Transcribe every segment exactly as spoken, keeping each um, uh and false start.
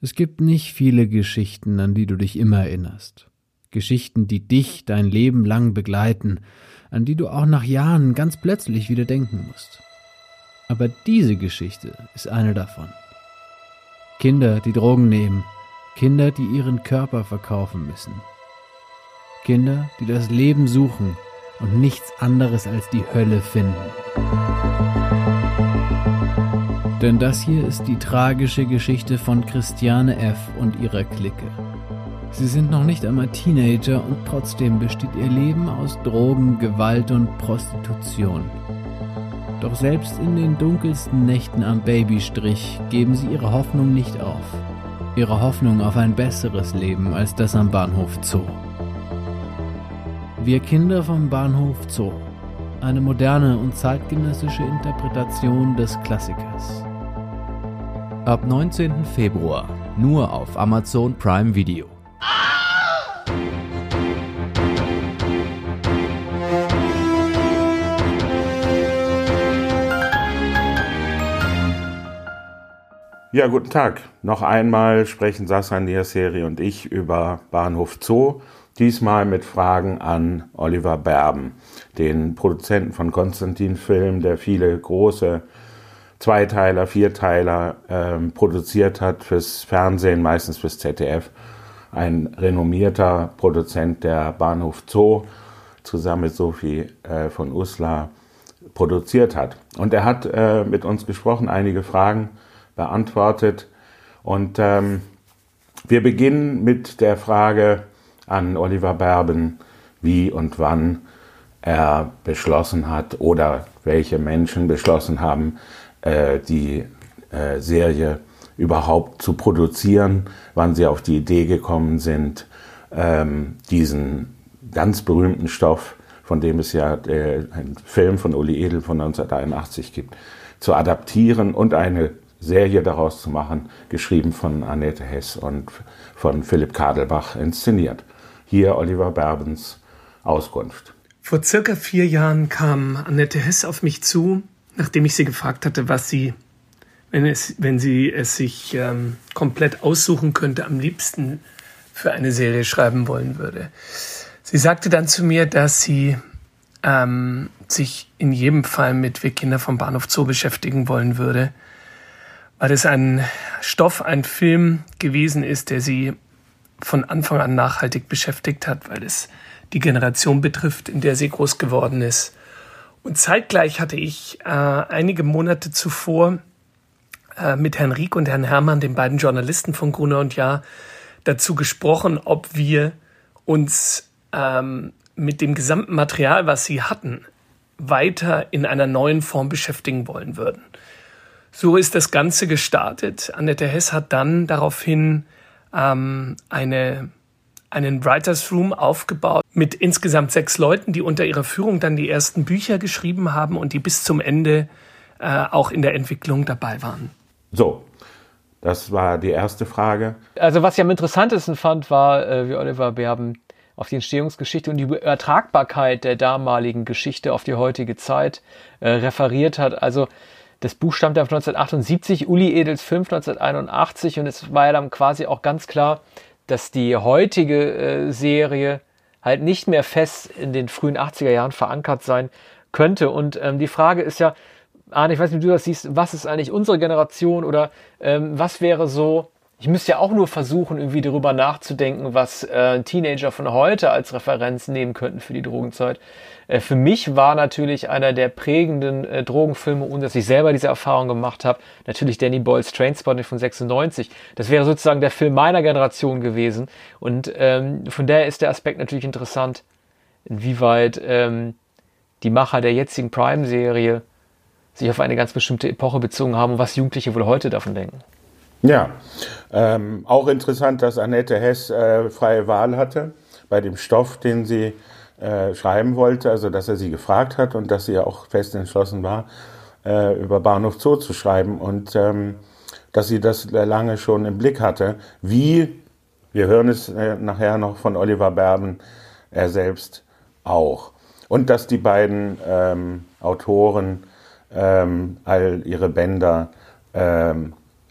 Es gibt nicht viele Geschichten, an die du dich immer erinnerst. Geschichten, die dich dein Leben lang begleiten, an die du auch nach Jahren ganz plötzlich wieder denken musst. Aber diese Geschichte ist eine davon. Kinder, die Drogen nehmen, Kinder, die ihren Körper verkaufen müssen. Kinder, die das Leben suchen und nichts anderes als die Hölle finden. Denn das hier ist die tragische Geschichte von Christiane F. und ihrer Clique. Sie sind noch nicht einmal Teenager und trotzdem besteht ihr Leben aus Drogen, Gewalt und Prostitution. Doch selbst in den dunkelsten Nächten am Babystrich geben sie ihre Hoffnung nicht auf. Ihre Hoffnung auf ein besseres Leben als das am Bahnhof Zoo. Wir Kinder vom Bahnhof Zoo. Eine moderne und zeitgenössische Interpretation des Klassikers. Ab neunzehnten Februar nur auf Amazon Prime Video. Ja, guten Tag. Noch einmal sprechen Sascha Niaseri und ich über Bahnhof Zoo. Diesmal mit Fragen an Oliver Berben, den Produzenten von Konstantin Film, der viele große Zweiteiler, Vierteiler ähm, produziert hat fürs Fernsehen, meistens fürs Z D F. Ein renommierter Produzent, der Bahnhof Zoo zusammen mit Sophie äh, von Uslar produziert hat. Und er hat äh, mit uns gesprochen, einige Fragen beantwortet. Und ähm, wir beginnen mit der Frage an Oliver Berben, wie und wann er beschlossen hat oder welche Menschen beschlossen haben, äh, die äh, Serie überhaupt zu produzieren, wann sie auf die Idee gekommen sind, ähm, diesen ganz berühmten Stoff, von dem es ja äh, einen Film von Uli Edel von neunzehnhunderteinundachtzig gibt, zu adaptieren und eine Serie daraus zu machen, geschrieben von Annette Hess und von Philipp Kadelbach inszeniert. Hier Oliver Berbens Auskunft. Vor circa vier Jahren kam Annette Hess auf mich zu, nachdem ich sie gefragt hatte, was sie, wenn, es, wenn sie es sich ähm, komplett aussuchen könnte, am liebsten für eine Serie schreiben wollen würde. Sie sagte dann zu mir, dass sie ähm, sich in jedem Fall mit Wir Kinder vom Bahnhof Zoo beschäftigen wollen würde, weil es ein Stoff, ein Film gewesen ist, der sie von Anfang an nachhaltig beschäftigt hat, weil es die Generation betrifft, in der sie groß geworden ist. Und zeitgleich hatte ich äh, einige Monate zuvor äh, mit Herrn Rieck und Herrn Herrmann, den beiden Journalisten von Gruner und Jahr, dazu gesprochen, ob wir uns ähm, mit dem gesamten Material, was sie hatten, weiter in einer neuen Form beschäftigen wollen würden. So ist das Ganze gestartet. Annette Hess hat dann daraufhin ähm, eine, einen Writers Room aufgebaut mit insgesamt sechs Leuten, die unter ihrer Führung dann die ersten Bücher geschrieben haben und die bis zum Ende äh, auch in der Entwicklung dabei waren. So, das war die erste Frage. Also was ich am interessantesten fand, war, äh, wie Oliver Berben auf die Entstehungsgeschichte und die Übertragbarkeit der damaligen Geschichte auf die heutige Zeit äh, referiert hat. Also das Buch stammt ja von neunzehnhundertachtundsiebzig, Uli Edels Film neunzehnhunderteinundachtzig, und es war ja dann quasi auch ganz klar, dass die heutige äh, Serie halt nicht mehr fest in den frühen achtziger Jahren verankert sein könnte. Und ähm, die Frage ist ja, Arne, ich weiß nicht, wie du das siehst, was ist eigentlich unsere Generation oder ähm, was wäre so, ich müsste ja auch nur versuchen, irgendwie darüber nachzudenken, was äh, Teenager von heute als Referenz nehmen könnten für die Drogenzeit. Äh, für mich war natürlich einer der prägenden äh, Drogenfilme, ohne dass ich selber diese Erfahrung gemacht habe, natürlich Danny Boyles Trainspotting von sechsundneunzig. Das wäre sozusagen der Film meiner Generation gewesen. Und ähm, von daher ist der Aspekt natürlich interessant, inwieweit ähm, die Macher der jetzigen Prime-Serie sich auf eine ganz bestimmte Epoche bezogen haben und was Jugendliche wohl heute davon denken. Ja, ähm, auch interessant, dass Annette Hess äh, freie Wahl hatte bei dem Stoff, den sie äh, schreiben wollte, also dass er sie gefragt hat und dass sie auch fest entschlossen war, äh, über Bahnhof Zoo zu schreiben und ähm, dass sie das lange schon im Blick hatte. Wie, wir hören es äh, nachher noch von Oliver Berben, er selbst auch. Und dass die beiden ähm, Autoren ähm, all ihre Bänder ähm,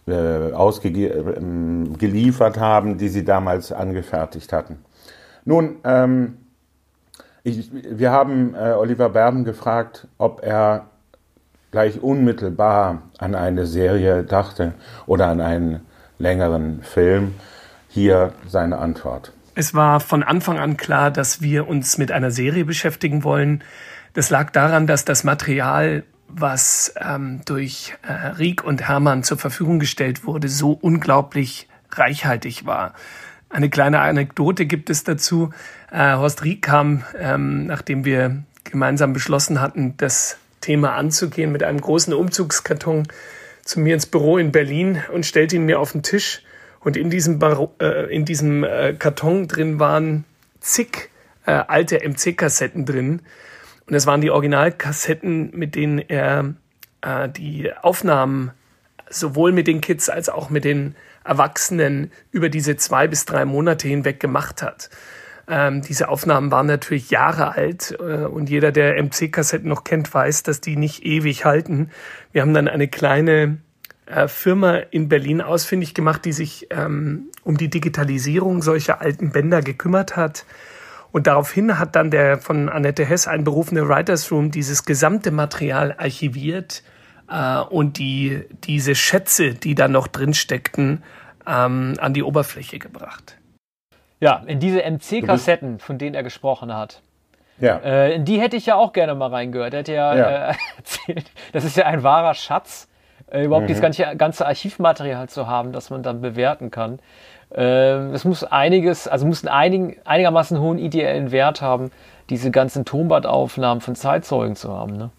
äh, ausgeliefert äh, haben, die sie damals angefertigt hatten. Nun, ähm, ich, wir haben äh, Oliver Berben gefragt, ob er gleich unmittelbar an eine Serie dachte oder an einen längeren Film. Hier seine Antwort. Es war von Anfang an klar, dass wir uns mit einer Serie beschäftigen wollen. Das lag daran, dass das Material, was ähm, durch äh, Rieck und Hermann zur Verfügung gestellt wurde, so unglaublich reichhaltig war. Eine kleine Anekdote gibt es dazu. Äh, Horst Rieck kam, ähm, nachdem wir gemeinsam beschlossen hatten, das Thema anzugehen, mit einem großen Umzugskarton zu mir ins Büro in Berlin und stellte ihn mir auf den Tisch. Und in diesem, Bar- äh, in diesem äh, Karton drin waren zig äh, alte M C-Kassetten drin. Und das waren die Originalkassetten, mit denen er äh, die Aufnahmen sowohl mit den Kids als auch mit den Erwachsenen über diese zwei bis drei Monate hinweg gemacht hat. Ähm, diese Aufnahmen waren natürlich Jahre alt äh, und jeder, der M C-Kassetten noch kennt, weiß, dass die nicht ewig halten. Wir haben dann eine kleine äh, Firma in Berlin ausfindig gemacht, die sich ähm, um die Digitalisierung solcher alten Bänder gekümmert hat. Und daraufhin hat dann der von Annette Hess einberufene Writers Room dieses gesamte Material archiviert äh, und die diese Schätze, die da noch drin steckten, ähm, an die Oberfläche gebracht. Ja, in diese M C-Kassetten, von denen er gesprochen hat. Ja. Äh, in die hätte ich ja auch gerne mal reingehört. Er hat ja, Ja. Äh, erzählt, das ist ja ein wahrer Schatz, äh, überhaupt Mhm. dieses ganze, ganze Archivmaterial zu haben, das man dann bewerten kann. Äh, es muss einiges, also muss einen einigen, einigermaßen hohen ideellen Wert haben, diese ganzen Tonbandaufnahmen von Zeitzeugen zu haben. Ne?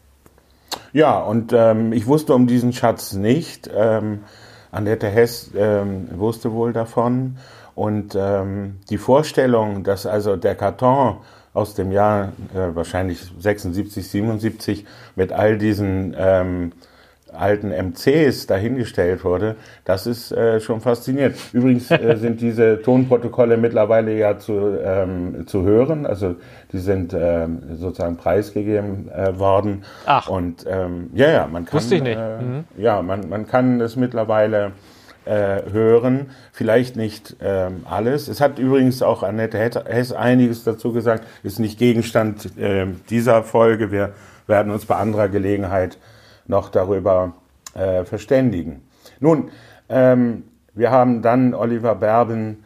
Ja, und ähm, ich wusste um diesen Schatz nicht. Ähm, Annette Hess ähm, wusste wohl davon. Und ähm, die Vorstellung, dass also der Karton aus dem Jahr äh, wahrscheinlich sechsundsiebzig, siebenundsiebzig mit all diesen ähm, alten M Cs dahingestellt wurde, das ist äh, schon faszinierend. Übrigens äh, sind diese Tonprotokolle mittlerweile ja zu, ähm, zu hören, also die sind ähm, sozusagen preisgegeben äh, worden. Ach. Und ähm, ja, ja, man kann, Wusste ich nicht. Äh, Mhm. ja, man, man kann es mittlerweile äh, hören, vielleicht nicht ähm, alles. Es hat übrigens auch Annette Hess einiges dazu gesagt, ist nicht Gegenstand äh, dieser Folge. Wir werden uns bei anderer Gelegenheit noch darüber äh, verständigen. Nun, ähm, wir haben dann Oliver Berben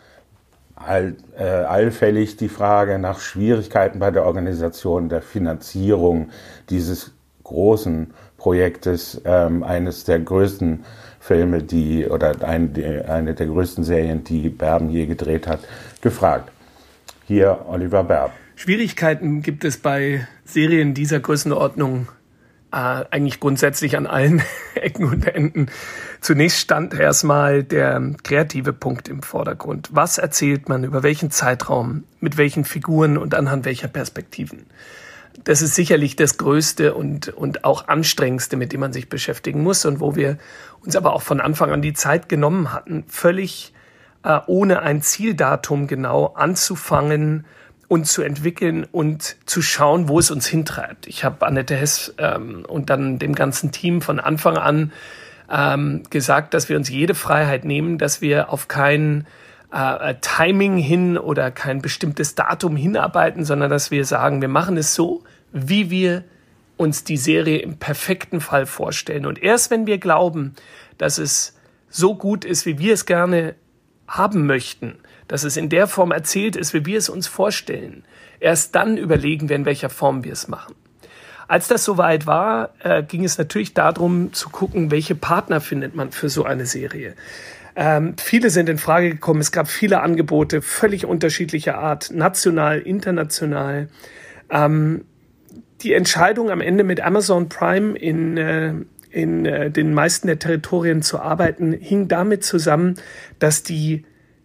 all, äh, allfällig die Frage nach Schwierigkeiten bei der Organisation der Finanzierung dieses großen Projektes, ähm, eines der größten Filme, die oder ein, die, eine der größten Serien, die Berben je gedreht hat, gefragt. Hier Oliver Berben. Schwierigkeiten gibt es bei Serien dieser Größenordnung äh, eigentlich grundsätzlich an allen Ecken und Enden. Zunächst stand erstmal der kreative Punkt im Vordergrund. Was erzählt man, über welchen Zeitraum, mit welchen Figuren und anhand welcher Perspektiven? Das ist sicherlich das Größte und, und auch Anstrengendste, mit dem man sich beschäftigen muss und wo wir uns aber auch von Anfang an die Zeit genommen hatten, völlig äh, ohne ein Zieldatum genau anzufangen und zu entwickeln und zu schauen, wo es uns hintreibt. Ich habe Annette Hess ähm, und dann dem ganzen Team von Anfang an ähm, gesagt, dass wir uns jede Freiheit nehmen, dass wir auf kein äh, Timing hin oder kein bestimmtes Datum hinarbeiten, sondern dass wir sagen, wir machen es so, wie wir uns die Serie im perfekten Fall vorstellen. Und erst wenn wir glauben, dass es so gut ist, wie wir es gerne haben möchten, dass es in der Form erzählt ist, wie wir es uns vorstellen, erst dann überlegen wir, in welcher Form wir es machen. Als das soweit war, äh, ging es natürlich darum zu gucken, welche Partner findet man für so eine Serie. Ähm, viele sind in Frage gekommen, es gab viele Angebote, völlig unterschiedlicher Art, national, international. Ähm, die Entscheidung am Ende mit Amazon Prime in, äh, in äh, den meisten der Territorien zu arbeiten, hing damit zusammen, dass die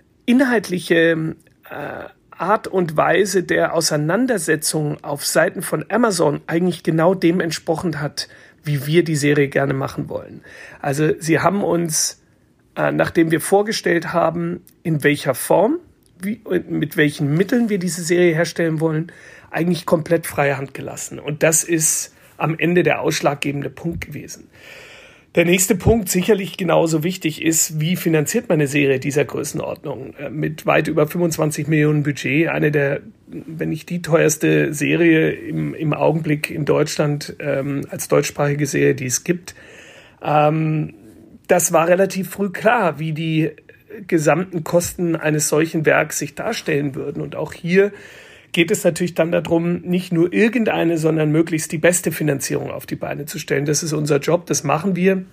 inhaltliche äh, Art und Weise der Auseinandersetzung auf Seiten von Amazon eigentlich genau dem entsprochen hat, wie wir die Serie gerne machen wollen. Also sie haben uns, äh, nachdem wir vorgestellt haben, in welcher Form, wie, mit welchen Mitteln wir diese Serie herstellen wollen, eigentlich komplett freie Hand gelassen. Und das ist am Ende der ausschlaggebende Punkt gewesen. Der nächste Punkt sicherlich genauso wichtig ist, wie finanziert man eine Serie dieser Größenordnung? Mit weit über fünfundzwanzig Millionen Budget, eine der, wenn nicht die teuerste Serie im, im Augenblick in Deutschland, ähm, als deutschsprachige Serie, die es gibt. Ähm, das war relativ früh klar, wie die gesamten Kosten eines solchen Werks sich darstellen würden. Und auch hier geht es natürlich dann darum, nicht nur irgendeine, sondern möglichst die beste Finanzierung auf die Beine zu stellen. Das ist unser Job, das machen wir.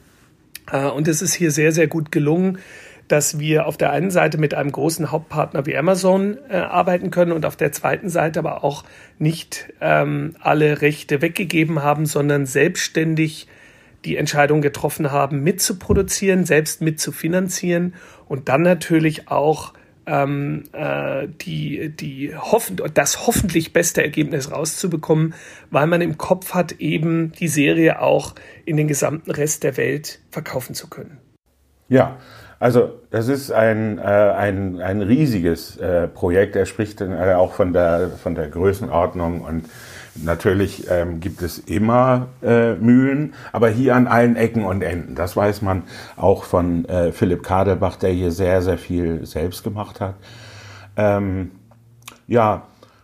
Und es ist hier sehr, sehr gut gelungen, dass wir auf der einen Seite mit einem großen Hauptpartner wie Amazon äh, arbeiten können und auf der zweiten Seite aber auch nicht ähm, alle Rechte weggegeben haben, sondern selbstständig die Entscheidung getroffen haben, mitzuproduzieren, selbst mitzufinanzieren und dann natürlich auch ähm, äh, die, die hoffen, das hoffentlich beste Ergebnis rauszubekommen, weil man im Kopf hat, eben die Serie auch in den gesamten Rest der Welt verkaufen zu können. Ja, also das ist ein, äh, ein, ein riesiges äh, Projekt. Er spricht dann, äh, auch von der, von der Größenordnung und natürlich ähm, gibt es immer äh, Mühen, aber hier an allen Ecken und Enden. Das weiß man auch von äh, Philipp Kadelbach, der hier sehr, sehr viel selbst gemacht hat. Ähm, ja,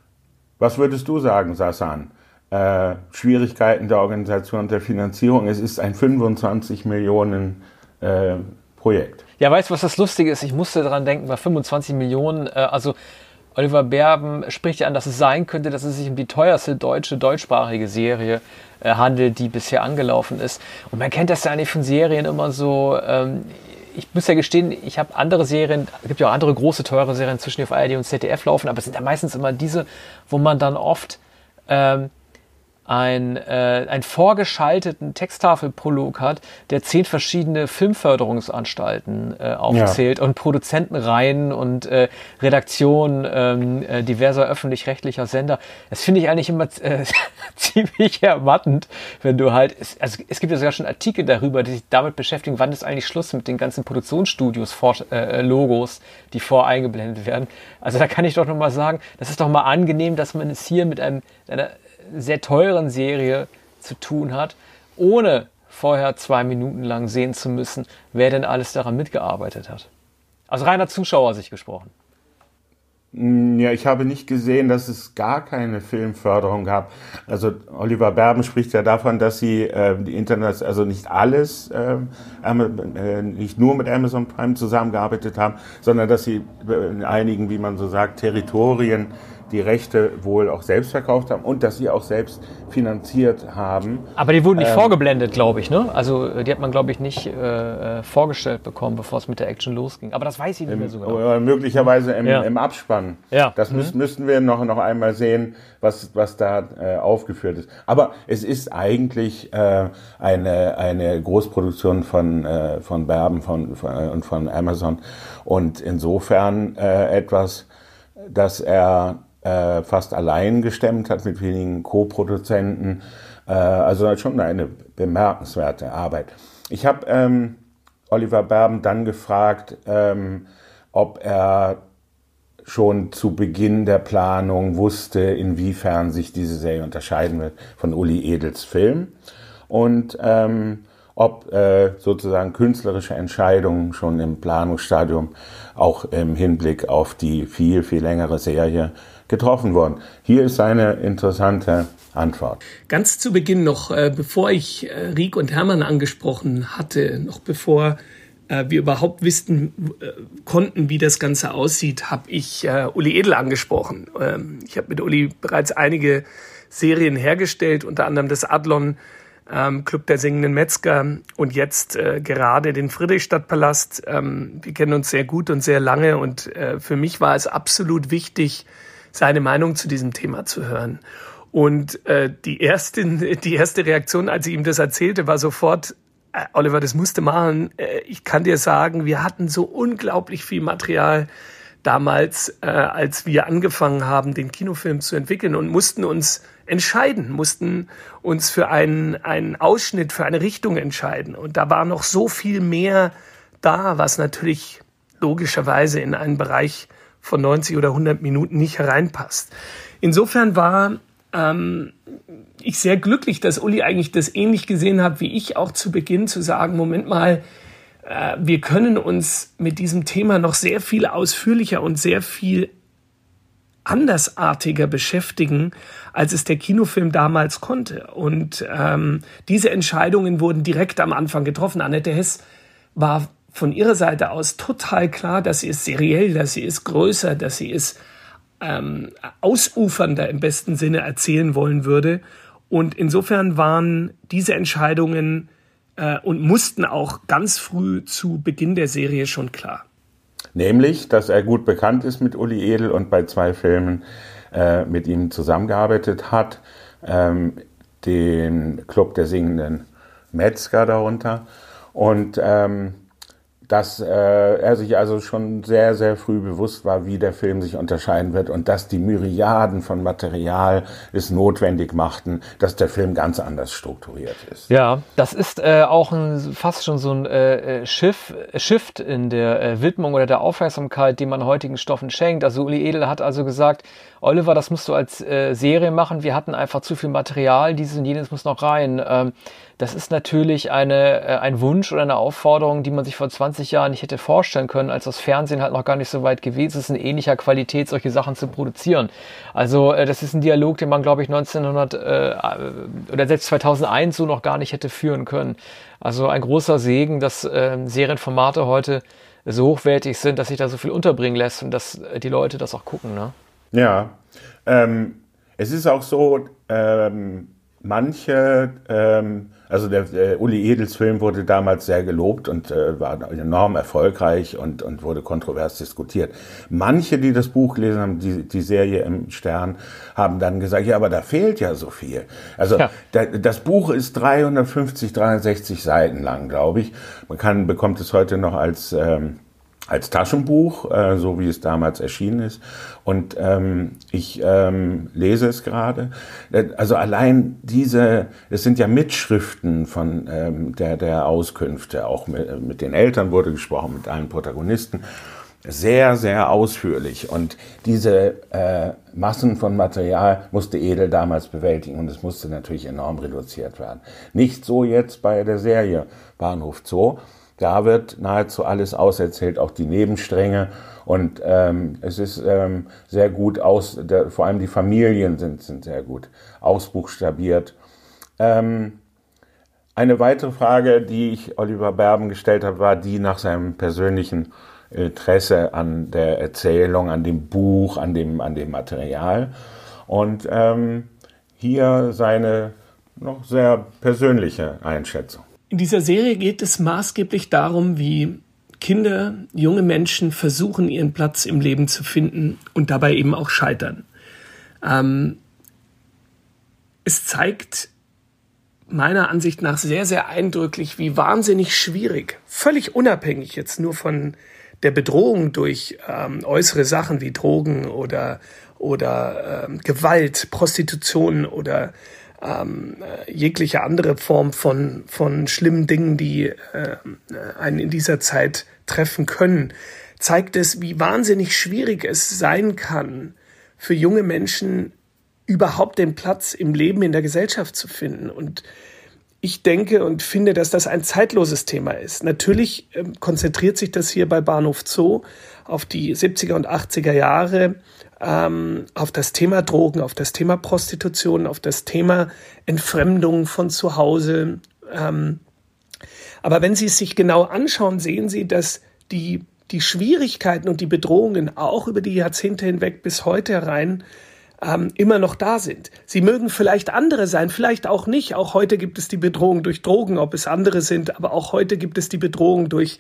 was würdest du sagen, Sasan? Äh, Schwierigkeiten der Organisation, der Finanzierung. Es ist ein fünfundzwanzig Millionen äh, Projekt. Ja, weißt du, was das Lustige ist? Ich musste daran denken, bei fünfundzwanzig Millionen, äh, also Oliver Berben spricht ja an, dass es sein könnte, dass es sich um die teuerste deutsche, deutschsprachige Serie äh, handelt, die bisher angelaufen ist. Und man kennt das ja eigentlich von Serien immer so, ähm, ich muss ja gestehen, ich habe andere Serien, es gibt ja auch andere große, teure Serien zwischen auf A R D und Z D F laufen, aber es sind ja meistens immer diese, wo man dann oft ähm, ein, äh, einen vorgeschalteten Texttafelprolog hat, der zehn verschiedene Filmförderungsanstalten äh, aufzählt, ja, und Produzentenreihen und äh, Redaktionen ähm, äh, diverser öffentlich-rechtlicher Sender. Das finde ich eigentlich immer äh, ziemlich ermattend, wenn du halt, es, also es gibt ja sogar schon Artikel darüber, die sich damit beschäftigen, wann ist eigentlich Schluss mit den ganzen Produktionsstudios, vor, äh, Logos, die voreingeblendet werden. Also da kann ich doch nochmal sagen, das ist doch mal angenehm, dass man es hier mit einem, einer sehr teuren Serie zu tun hat, ohne vorher zwei Minuten lang sehen zu müssen, wer denn alles daran mitgearbeitet hat. Aus reiner Zuschauersicht gesprochen. Ja, ich habe nicht gesehen, dass es gar keine Filmförderung gab. Also Oliver Berben spricht ja davon, dass sie äh, die Internet, also nicht alles, äh, äh, nicht nur mit Amazon Prime zusammengearbeitet haben, sondern dass sie in einigen, wie man so sagt, Territorien die Rechte wohl auch selbst verkauft haben und dass sie auch selbst finanziert haben. Aber die wurden nicht ähm, vorgeblendet, glaube ich, ne? Also die hat man, glaube ich, nicht äh, vorgestellt bekommen, bevor es mit der Action losging. Aber das weiß ich nicht im, mehr so genau. Oder möglicherweise im, ja. im Abspann. Ja. Das mhm. müssen, müssten wir noch, noch einmal sehen, was, was da äh, aufgeführt ist. Aber es ist eigentlich äh, eine, eine Großproduktion von, äh, von Berben von, von, äh, und von Amazon und insofern äh, etwas, das er Äh, fast allein gestemmt hat mit wenigen Co-Produzenten. Äh, also schon eine bemerkenswerte Arbeit. Ich habe ähm, Oliver Berben dann gefragt, ähm, ob er schon zu Beginn der Planung wusste, inwiefern sich diese Serie unterscheiden wird von Uli Edels Film und ähm, ob äh, sozusagen künstlerische Entscheidungen schon im Planungsstadium auch im Hinblick auf die viel, viel längere Serie getroffen worden. Hier ist eine interessante Antwort. Ganz zu Beginn noch, äh, bevor ich äh, Riek und Hermann angesprochen hatte, noch bevor äh, wir überhaupt wissen äh, konnten, wie das Ganze aussieht, habe ich äh, Uli Edel angesprochen. Ähm, ich habe mit Uli bereits einige Serien hergestellt, unter anderem das Adlon, ähm, Club der singenden Metzger und jetzt äh, gerade den Friedrichstadtpalast. Ähm, wir kennen uns sehr gut und sehr lange und äh, für mich war es absolut wichtig, seine Meinung zu diesem Thema zu hören. Und äh, die, erste, die erste Reaktion, als ich ihm das erzählte, war sofort, äh, Oliver, das musst du machen. Äh, ich kann dir sagen, wir hatten so unglaublich viel Material damals, äh, als wir angefangen haben, den Kinofilm zu entwickeln und mussten uns entscheiden, mussten uns für einen, einen Ausschnitt, für eine Richtung entscheiden. Und da war noch so viel mehr da, was natürlich logischerweise in einen Bereich von neunzig oder hundert Minuten nicht hereinpasst. Insofern war ähm, ich sehr glücklich, dass Uli eigentlich das ähnlich gesehen hat wie ich, auch zu Beginn zu sagen, Moment mal, äh, wir können uns mit diesem Thema noch sehr viel ausführlicher und sehr viel andersartiger beschäftigen, als es der Kinofilm damals konnte. Und ähm, diese Entscheidungen wurden direkt am Anfang getroffen. Annette Hess war von ihrer Seite aus total klar, dass sie es seriell, dass sie es größer, dass sie es ähm, ausufernder im besten Sinne erzählen wollen würde. Und insofern waren diese Entscheidungen äh, und mussten auch ganz früh zu Beginn der Serie schon klar. Nämlich, dass er gut bekannt ist mit Uli Edel und bei zwei Filmen äh, mit ihm zusammengearbeitet hat. Ähm, den Club der singenden Metzger darunter. Und ähm, dass äh, er sich also schon sehr, sehr früh bewusst war, wie der Film sich unterscheiden wird und dass die Myriaden von Material es notwendig machten, dass der Film ganz anders strukturiert ist. Ja, das ist äh, auch ein, fast schon so ein äh, Schiff, Shift in der äh, Widmung oder der Aufmerksamkeit, die man heutigen Stoffen schenkt. Also Uli Edel hat also gesagt, Oliver, das musst du als äh, Serie machen. Wir hatten einfach zu viel Material, dieses und jenes muss noch rein. Ähm, das ist natürlich eine, äh, ein Wunsch oder eine Aufforderung, die man sich vor zwanzig Jahren nicht hätte vorstellen können, als das Fernsehen halt noch gar nicht so weit gewesen ist, in ähnlicher Qualität solche Sachen zu produzieren. Also äh, das ist ein Dialog, den man, glaube ich, neunzehnhundert äh, oder selbst zweitausendeins so noch gar nicht hätte führen können. Also ein großer Segen, dass äh, Serienformate heute so hochwertig sind, dass sich da so viel unterbringen lässt und dass äh, die Leute das auch gucken, ne? Ja, ähm, es ist auch so, ähm, manche, ähm, also der, der Uli Edels Film wurde damals sehr gelobt und äh, war enorm erfolgreich und, und wurde kontrovers diskutiert. Manche, die das Buch gelesen haben, die, die Serie im Stern, haben dann gesagt, ja, aber da fehlt ja so viel. Also ja. da, das Buch ist dreihundertfünfzig, dreihundertsechzig Seiten lang, glaube ich. Man kann, bekommt es heute noch als ähm, als Taschenbuch, äh, so wie es damals erschienen ist. Und ähm, ich ähm, lese es gerade. Also allein diese, es sind ja Mitschriften von ähm, der, der Auskünfte, auch mit, mit den Eltern wurde gesprochen, mit allen Protagonisten. Sehr, sehr ausführlich. Und diese äh, Massen von Material musste Edel damals bewältigen. Und es musste natürlich enorm reduziert werden. Nicht so jetzt bei der Serie Bahnhof Zoo. Da wird nahezu alles auserzählt, auch die Nebenstränge. Und ähm, es ist ähm, sehr gut aus, der, vor allem die Familien sind, sind sehr gut ausbuchstabiert. Ähm, eine weitere Frage, die ich Oliver Berben gestellt habe, war die nach seinem persönlichen Interesse an der Erzählung, an dem Buch, an dem, an dem Material. Und ähm, hier seine noch sehr persönliche Einschätzung. In dieser Serie geht es maßgeblich darum, wie Kinder, junge Menschen versuchen, ihren Platz im Leben zu finden und dabei eben auch scheitern. Ähm, es zeigt meiner Ansicht nach sehr, sehr eindrücklich, wie wahnsinnig schwierig, völlig unabhängig jetzt nur von der Bedrohung durch ähm, äußere Sachen wie Drogen oder, oder ähm, Gewalt, Prostitution oder Ähm, äh, jegliche andere Form von, von schlimmen Dingen, die äh, einen in dieser Zeit treffen können, zeigt es, wie wahnsinnig schwierig es sein kann, für junge Menschen überhaupt den Platz im Leben, in der Gesellschaft zu finden. Und ich denke und finde, dass das ein zeitloses Thema ist. Natürlich äh, konzentriert sich das hier bei Bahnhof Zoo auf die siebziger und achtziger Jahre, ähm, auf das Thema Drogen, auf das Thema Prostitution, auf das Thema Entfremdung von zu Hause. Ähm, aber wenn Sie es sich genau anschauen, sehen Sie, dass die, die Schwierigkeiten und die Bedrohungen auch über die Jahrzehnte hinweg bis heute herein ähm, immer noch da sind. Sie mögen vielleicht andere sein, vielleicht auch nicht. Auch heute gibt es die Bedrohung durch Drogen, ob es andere sind, aber auch heute gibt es die Bedrohung durch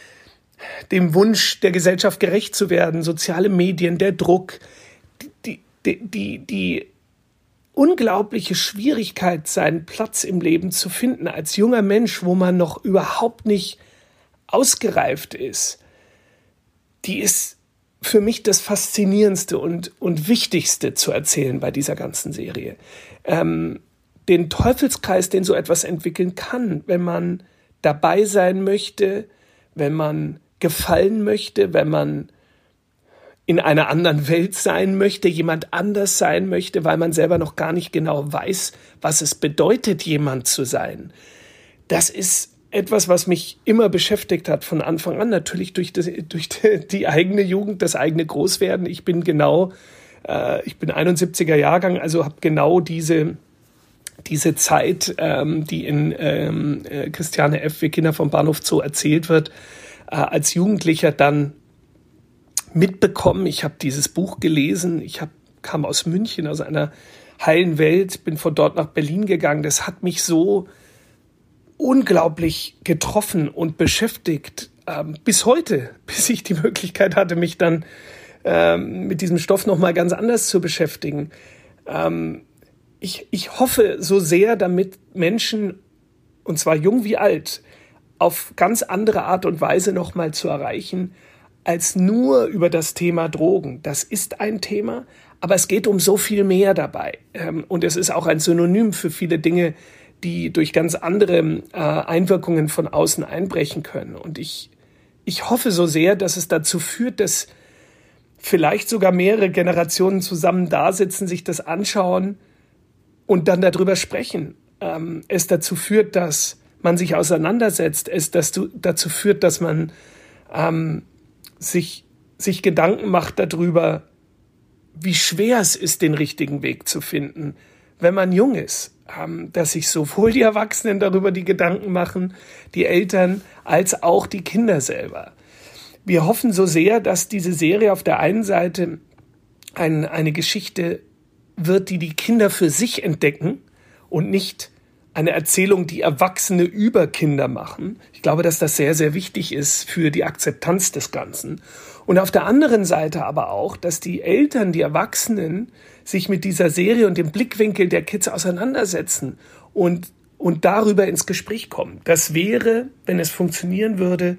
dem Wunsch der Gesellschaft gerecht zu werden, soziale Medien, der Druck, die, die, die, die unglaubliche Schwierigkeit, seinen Platz im Leben zu finden als junger Mensch, wo man noch überhaupt nicht ausgereift ist, die ist für mich das Faszinierendste und, und Wichtigste zu erzählen bei dieser ganzen Serie. Ähm, den Teufelskreis, den so etwas entwickeln kann, wenn man dabei sein möchte, wenn man gefallen möchte, wenn man in einer anderen Welt sein möchte, jemand anders sein möchte, weil man selber noch gar nicht genau weiß, was es bedeutet, jemand zu sein. Das ist etwas, was mich immer beschäftigt hat von Anfang an, natürlich durch, das, durch die, die eigene Jugend, das eigene Großwerden. Ich bin genau, äh, ich bin einundsiebziger Jahrgang, also habe genau diese, diese Zeit, ähm, die in ähm, äh, Christiane F., Wir Kinder vom Bahnhof Zoo erzählt wird, äh, als Jugendlicher dann mitbekommen. Ich habe dieses Buch gelesen, ich hab, kam aus München, aus einer heilen Welt, bin von dort nach Berlin gegangen. Das hat mich so unglaublich getroffen und beschäftigt, ähm, bis heute, bis ich die Möglichkeit hatte, mich dann ähm, mit diesem Stoff nochmal ganz anders zu beschäftigen. Ähm, ich, ich hoffe so sehr, damit Menschen, und zwar jung wie alt, auf ganz andere Art und Weise nochmal zu erreichen, als nur über das Thema Drogen. Das ist ein Thema, aber es geht um so viel mehr dabei. Ähm, und es ist auch ein Synonym für viele Dinge, die durch ganz andere äh, Einwirkungen von außen einbrechen können. Und ich, ich hoffe so sehr, dass es dazu führt, dass vielleicht sogar mehrere Generationen zusammen da sitzen, sich das anschauen und dann darüber sprechen. Ähm, es dazu führt, dass man sich auseinandersetzt, es dazu, dazu führt, dass man ähm, sich, sich Gedanken macht darüber, wie schwer es ist, den richtigen Weg zu finden, wenn man jung ist. Dass sich sowohl die Erwachsenen darüber die Gedanken machen, die Eltern, als auch die Kinder selber. Wir hoffen so sehr, dass diese Serie auf der einen Seite ein, eine Geschichte wird, die die Kinder für sich entdecken und nicht eine Erzählung, die Erwachsene über Kinder machen. Ich glaube, dass das sehr, sehr wichtig ist für die Akzeptanz des Ganzen. Und auf der anderen Seite aber auch, dass die Eltern, die Erwachsenen sich mit dieser Serie und dem Blickwinkel der Kids auseinandersetzen und, und darüber ins Gespräch kommen. Das wäre, wenn es funktionieren würde,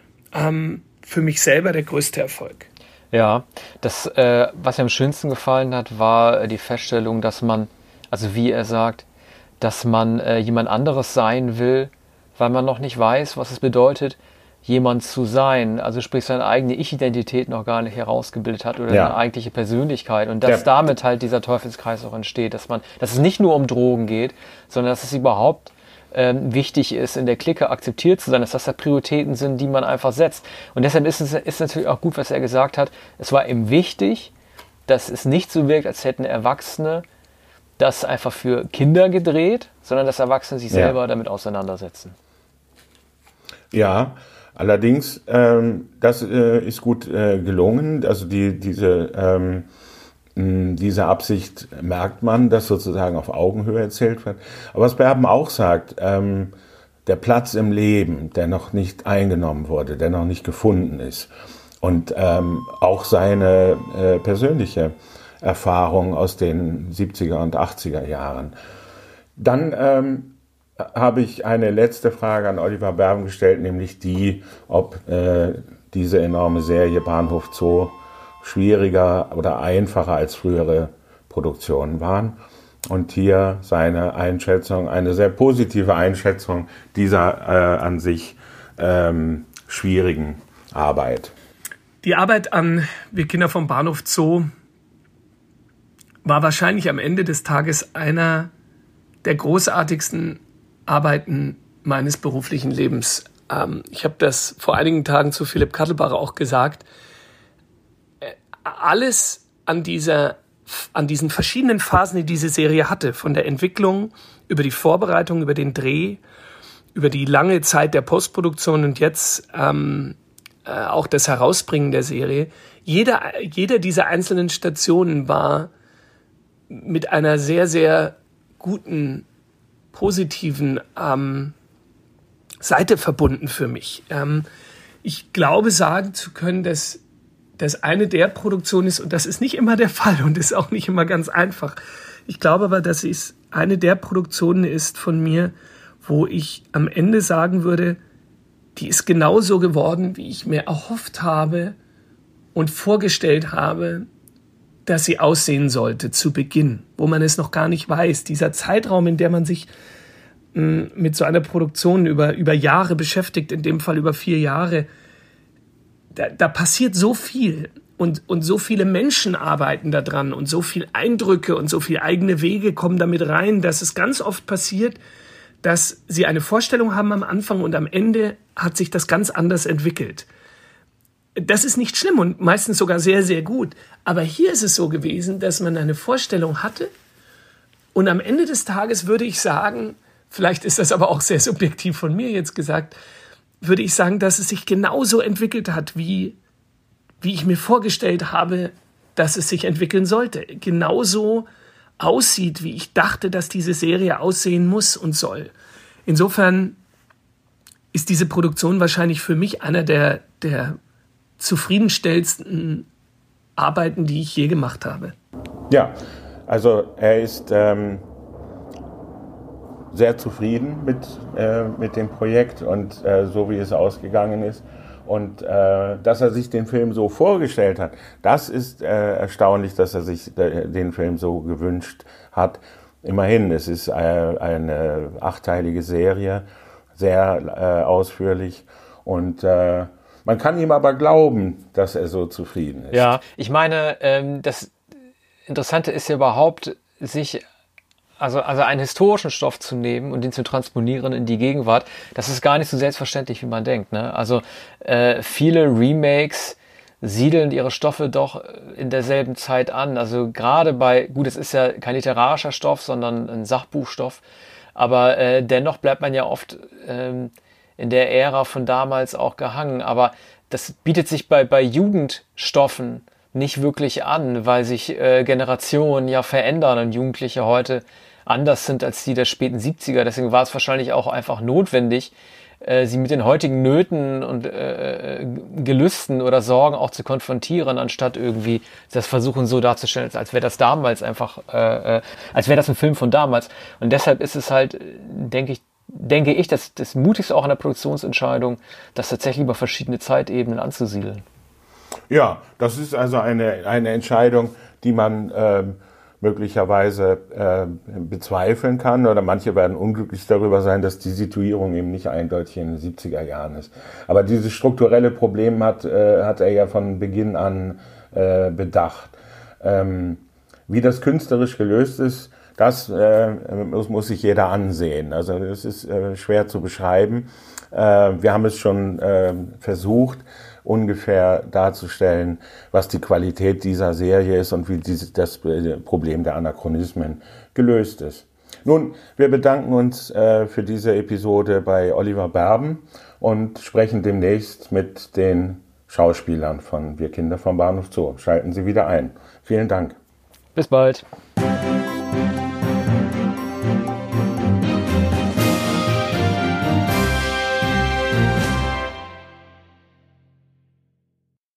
ähm, für mich selber der größte Erfolg. Ja, das, äh, was mir am schönsten gefallen hat, war die Feststellung, dass man, also wie er sagt, dass man äh, jemand anderes sein will, weil man noch nicht weiß, was es bedeutet, jemand zu sein, also sprich seine eigene Ich-Identität noch gar nicht herausgebildet hat oder ja. seine eigentliche Persönlichkeit und dass ja. damit halt dieser Teufelskreis auch entsteht, dass man, dass es nicht nur um Drogen geht, sondern dass es überhaupt ähm, wichtig ist, in der Clique akzeptiert zu sein, dass das da Prioritäten sind, die man einfach setzt. Und deshalb ist es ist natürlich auch gut, was er gesagt hat, es war ihm wichtig, dass es nicht so wirkt, als hätten Erwachsene das einfach für Kinder gedreht, sondern dass Erwachsene sich selber ja. damit auseinandersetzen. Ja, allerdings, ähm, das äh, ist gut äh, gelungen. Also die, diese, ähm, mh, diese Absicht merkt man, dass sozusagen auf Augenhöhe erzählt wird. Aber was Berben auch sagt, ähm, der Platz im Leben, der noch nicht eingenommen wurde, der noch nicht gefunden ist und ähm, auch seine äh, persönliche Erfahrung aus den siebziger und achtziger Jahren. Dann ähm, habe ich eine letzte Frage an Oliver Berben gestellt, nämlich die, ob äh, diese enorme Serie Bahnhof Zoo schwieriger oder einfacher als frühere Produktionen waren. Und hier seine Einschätzung, eine sehr positive Einschätzung dieser äh, an sich ähm, schwierigen Arbeit. Die Arbeit an Wir Kinder vom Bahnhof Zoo war wahrscheinlich am Ende des Tages einer der großartigsten Arbeiten meines beruflichen Lebens. Ähm, ich habe das vor einigen Tagen zu Philipp Kattelbacher auch gesagt. Äh, alles an dieser, an diesen verschiedenen Phasen, die diese Serie hatte, von der Entwicklung über die Vorbereitung, über den Dreh, über die lange Zeit der Postproduktion und jetzt ähm, äh, auch das Herausbringen der Serie. Jeder, jeder dieser einzelnen Stationen war mit einer sehr, sehr guten, positiven ähm, Seite verbunden für mich. Ähm, ich glaube, sagen zu können, dass das eine der Produktionen ist, und das ist nicht immer der Fall und ist auch nicht immer ganz einfach. Ich glaube aber, dass es eine der Produktionen ist von mir, wo ich am Ende sagen würde, die ist genauso geworden, wie ich mir erhofft habe und vorgestellt habe, dass sie aussehen sollte zu Beginn, wo man es noch gar nicht weiß. Dieser Zeitraum, in dem man sich mh, mit so einer Produktion über, über Jahre beschäftigt, in dem Fall über vier Jahre, da, da passiert so viel. Und, und so viele Menschen arbeiten da dran und so viele Eindrücke und so viele eigene Wege kommen damit rein, dass es ganz oft passiert, dass sie eine Vorstellung haben am Anfang und am Ende hat sich das ganz anders entwickelt. Das ist nicht schlimm und meistens sogar sehr, sehr gut. Aber hier ist es so gewesen, dass man eine Vorstellung hatte und am Ende des Tages würde ich sagen, vielleicht ist das aber auch sehr subjektiv von mir jetzt gesagt, würde ich sagen, dass es sich genauso entwickelt hat, wie wie ich mir vorgestellt habe, dass es sich entwickeln sollte. Genauso aussieht, wie ich dachte, dass diese Serie aussehen muss und soll. Insofern ist diese Produktion wahrscheinlich für mich einer der, der zufriedenstellendsten Arbeiten, die ich je gemacht habe. Ja, also er ist ähm, sehr zufrieden mit, äh, mit dem Projekt und äh, so wie es ausgegangen ist. Und äh, dass er sich den Film so vorgestellt hat, das ist äh, erstaunlich, dass er sich äh, den Film so gewünscht hat. Immerhin, es ist äh, eine achtteilige Serie, sehr äh, ausführlich und äh, man kann ihm aber glauben, dass er so zufrieden ist. Ja, ich meine, ähm, das Interessante ist ja überhaupt, sich Also, also einen historischen Stoff zu nehmen und ihn zu transponieren in die Gegenwart, das ist gar nicht so selbstverständlich, wie man denkt. Ne? Also äh, viele Remakes siedeln ihre Stoffe doch in derselben Zeit an. Also gerade bei, gut, es ist ja kein literarischer Stoff, sondern ein Sachbuchstoff, aber äh, dennoch bleibt man ja oft ähm, in der Ära von damals auch gehangen. Aber das bietet sich bei, bei Jugendstoffen nicht wirklich an, weil sich äh, Generationen ja verändern und Jugendliche heute anders sind als die der späten siebziger. Deswegen war es wahrscheinlich auch einfach notwendig, äh, sie mit den heutigen Nöten und äh, Gelüsten oder Sorgen auch zu konfrontieren, anstatt irgendwie das versuchen so darzustellen, als wäre das damals einfach, äh, äh, als wäre das ein Film von damals. Und deshalb ist es halt, denke ich, denke ich, das, das Mutigste auch an der Produktionsentscheidung, das tatsächlich über verschiedene Zeitebenen anzusiedeln. Ja, das ist also eine, eine Entscheidung, die man ähm, möglicherweise äh, bezweifeln kann, oder manche werden unglücklich darüber sein, dass die Situierung eben nicht eindeutig in den siebziger Jahren ist. Aber dieses strukturelle Problem hat, äh, hat er ja von Beginn an äh, bedacht. Ähm, wie das künstlerisch gelöst ist, das äh, muss, muss sich jeder ansehen. Also das ist äh, schwer zu beschreiben. Äh, wir haben es schon äh, versucht, ungefähr darzustellen, was die Qualität dieser Serie ist und wie dieses, das Problem der Anachronismen gelöst ist. Nun, wir bedanken uns äh, für diese Episode bei Oliver Berben und sprechen demnächst mit den Schauspielern von Wir Kinder vom Bahnhof Zoo. Schalten Sie wieder ein. Vielen Dank. Bis bald.